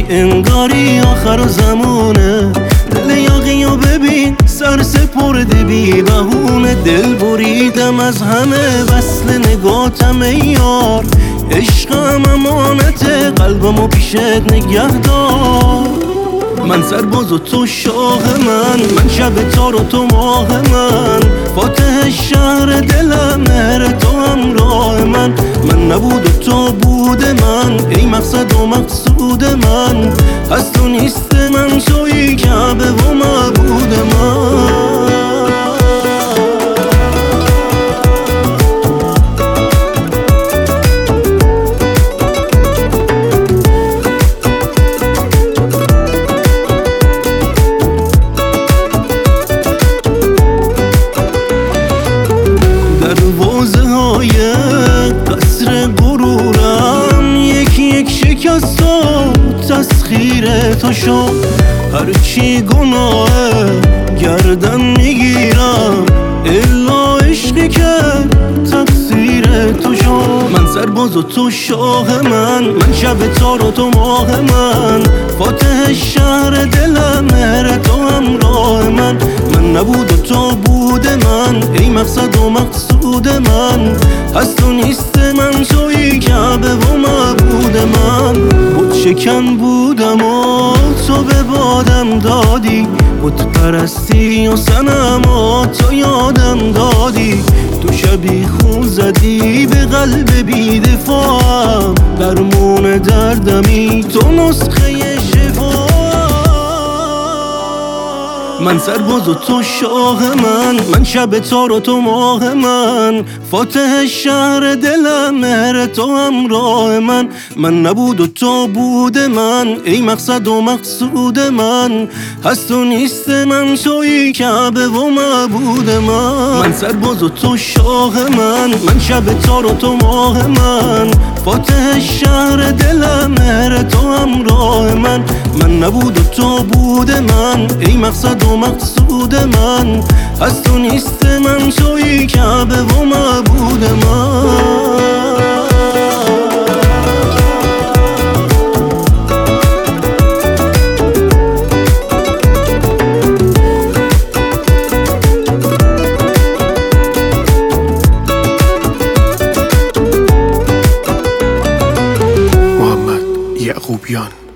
انگاری آخر زمانه. دل یاقیو ببین سر سپرده بی بهونه. دل بریدم از همه وصل نگاتم ای یار. عشقم امانته قلبمو پیشت نگه دار. من سرباز و تو شاه من شب تار و تو ماه من. فاتح شهر دلم مهر تو همراه من نبود و تو بود من. ای مقصد و مقصود من، از تو نیست من تویی کعبه و معبود من. قصر غرورم یک یک شکست و تسخیر تو شد. هرچی گناه گردن میگیرم الا عشقی که تقصیر تو شد. من سرباز و تو شاه من شب تار و تو ماه من. فاتح شهر دلم مهر تو همراه من نبود و تو بود من. ای مقصد و مقصود من، از تو نیست من تویی کعبه و معبود من. بود شکن بودم و تو به بادم دادی. بود پرستی و صنما تو یادم دادی. تو شبی خون زدی به قلب بی دفاعم. درمون دردمی تو نسخه شفا. من سرباز و تو شاه من شب تار و تو ماه من. فاتح شهر دلم مهر تو همراه من نبود و تو بود من. ای مقصد و مقصود من، از تو نیست من تویی کعبه و معبود من. من سرباز و تو شاه من شب تار و تو ماه من. فاتح شهر دلم مهر تو همراه من نبود و تو بود من. ای مقصد و مقصود من، از تو نیست من تویی کعبه و معبود من. محمد یعقوبیان.